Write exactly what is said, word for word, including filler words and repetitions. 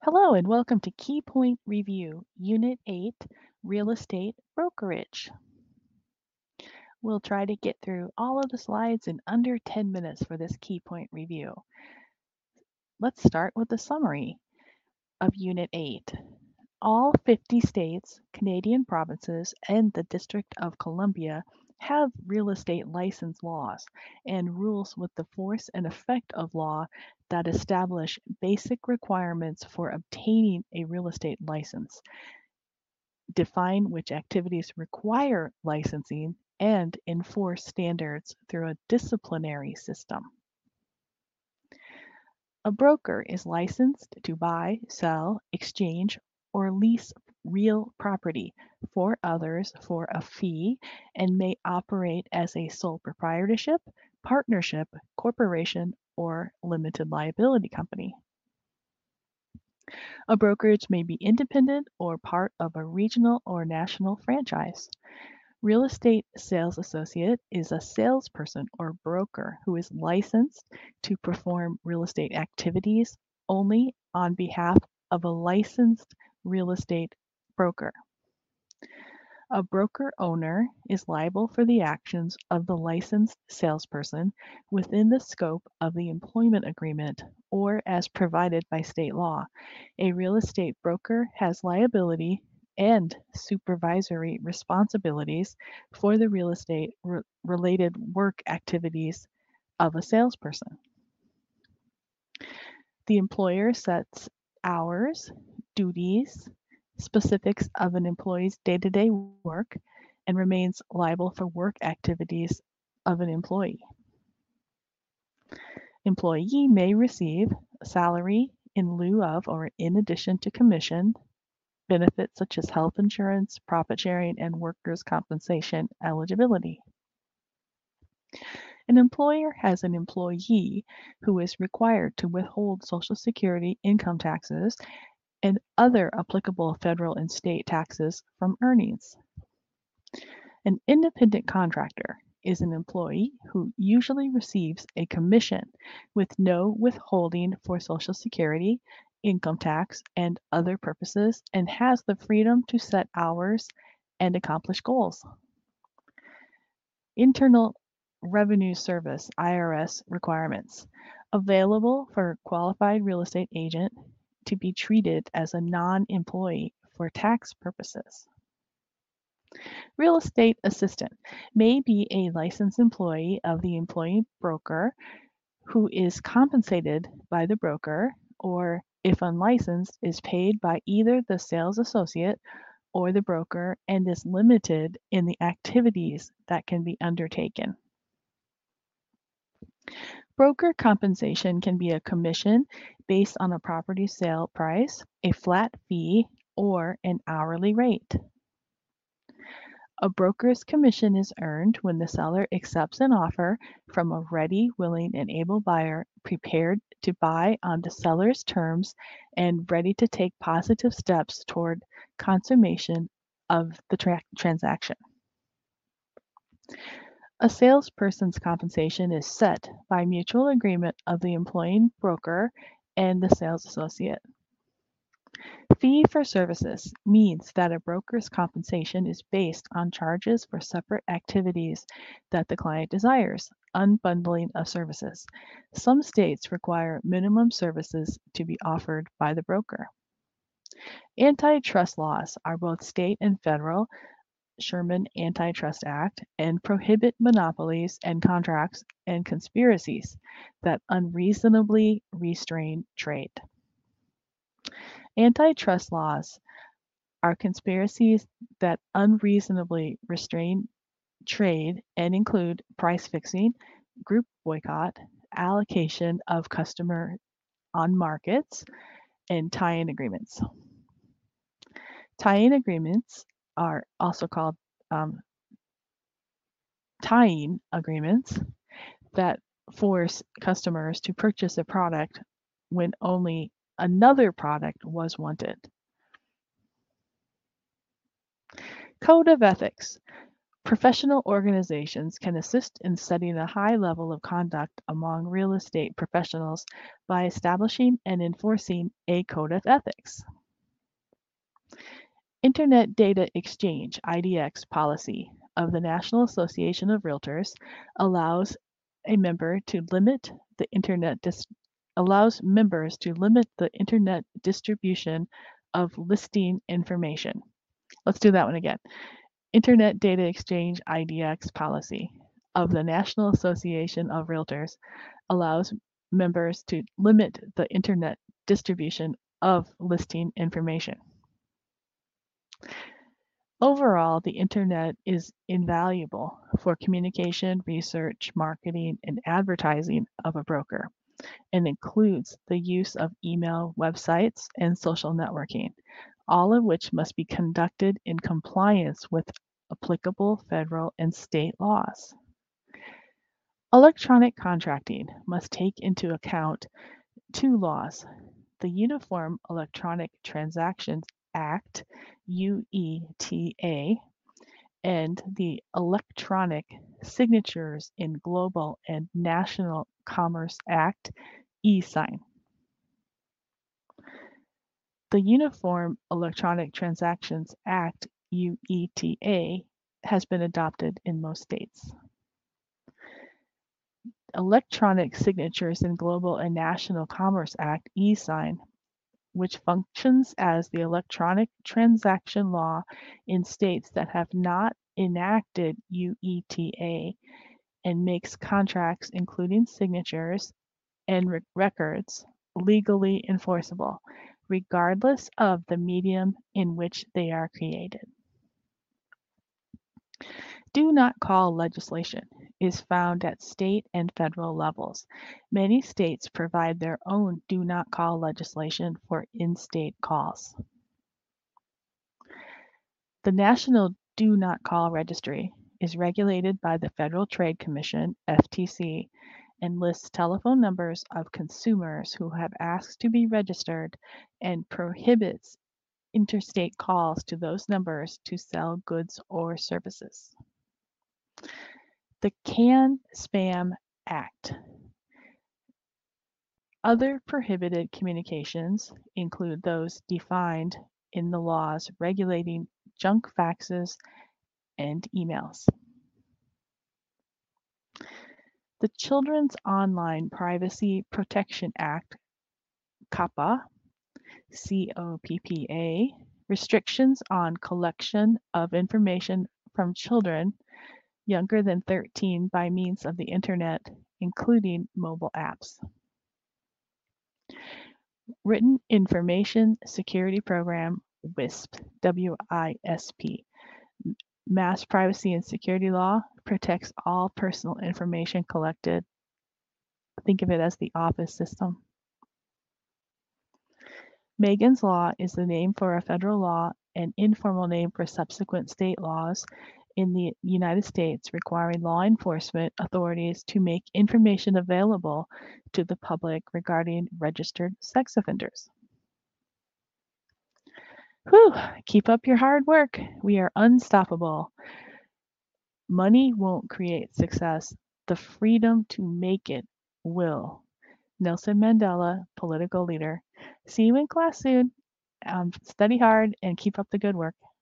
Hello and welcome to Key Point Review, Unit eight, Real Estate Brokerage. We'll try to get through all of the slides in under ten minutes for this Key Point Review. Let's start with a summary of Unit eight. All fifty states, Canadian provinces, and the District of Columbia have real estate license laws and rules with the force and effect of law that establish basic requirements for obtaining a real estate license, define which activities require licensing, and enforce standards through a disciplinary system. A broker is licensed to buy, sell, exchange, or lease real property for others for a fee and may operate as a sole proprietorship, partnership, corporation, or limited liability company. A brokerage may be independent or part of a regional or national franchise. Real estate sales associate is a salesperson or broker who is licensed to perform real estate activities only on behalf of a licensed real estate broker. A broker owner is liable for the actions of the licensed salesperson within the scope of the employment agreement or as provided by state law. A real estate broker has liability and supervisory responsibilities for the real estate re- related work activities of a salesperson. The employer sets hours, duties, specifics of an employee's day-to-day work, and remains liable for work activities of an employee. Employee may receive salary in lieu of or in addition to commission, benefits such as health insurance, profit sharing, and workers' compensation eligibility. An employer has an employee who is required to withhold Social Security, income taxes, and other applicable federal and state taxes from earnings. An independent contractor is an employee who usually receives a commission with no withholding for Social Security, income tax, and other purposes, and has the freedom to set hours and accomplish goals. Internal Revenue Service I R S requirements available for qualified real estate agent to be treated as a non-employee for tax purposes. Real estate assistant may be a licensed employee of the employee broker who is compensated by the broker, or if unlicensed, is paid by either the sales associate or the broker and is limited in the activities that can be undertaken. Broker compensation can be a commission based on a property sale price, a flat fee, or an hourly rate. A broker's commission is earned when the seller accepts an offer from a ready, willing, and able buyer prepared to buy on the seller's terms and ready to take positive steps toward consummation of the tra- transaction. A salesperson's compensation is set by mutual agreement of the employing broker and the sales associate. Fee for services means that a broker's compensation is based on charges for separate activities that the client desires, unbundling of services. Some states require minimum services to be offered by the broker. Antitrust laws are both state and federal, Sherman Antitrust Act, and prohibit monopolies and contracts and conspiracies that unreasonably restrain trade. Antitrust laws are conspiracies that unreasonably restrain trade and include price fixing, group boycott, allocation of customer on markets, and tie-in agreements. Tie-in agreements are also called um, tying agreements that force customers to purchase a product when only another product was wanted. Code of ethics. Professional organizations can assist in setting a high level of conduct among real estate professionals by establishing and enforcing a code of ethics. Internet Data Exchange (I D X) policy of the National Association of Realtors allows a member to limit the internet dis- allows members to limit the internet distribution of listing information. Let's do that one again. Internet Data Exchange (I D X) policy of the National Association of Realtors allows members to limit the internet distribution of listing information. Overall, the internet is invaluable for communication, research, marketing, and advertising of a broker, and includes the use of email, websites, and social networking, all of which must be conducted in compliance with applicable federal and state laws. Electronic contracting must take into account two laws: the Uniform Electronic Transactions Act, U E T A, and the Electronic Signatures in Global and National Commerce Act, e-Sign. The Uniform Electronic Transactions Act, U E T A, has been adopted in most states. Electronic Signatures in Global and National Commerce Act, e-Sign, which functions as the electronic transaction law in states that have not enacted U E T A, and makes contracts, including signatures and re- records, legally enforceable, regardless of the medium in which they are created. Do not call legislation is found at state and federal levels. Many states provide their own do not call legislation for in-state calls. The National Do Not Call Registry is regulated by the Federal Trade Commission, F T C, and lists telephone numbers of consumers who have asked to be registered and prohibits interstate calls to those numbers to sell goods or services. The CAN-SPAM Act. Other prohibited communications include those defined in the laws regulating junk faxes and emails. The Children's Online Privacy Protection Act, COPPA, C O P P A, restrictions on collection of information from children younger than thirteen by means of the internet, including mobile apps. Written Information Security Program, WISP, W I S P. Mass Privacy and Security Law protects all personal information collected. Think of it as the office system. Megan's Law is the name for a federal law, an informal name for subsequent state laws in the United States requiring law enforcement authorities to make information available to the public regarding registered sex offenders. Whew, keep up your hard work. We are unstoppable. Money won't create success. The freedom to make it will. Nelson Mandela, political leader. See you in class soon. Um, study hard and keep up the good work.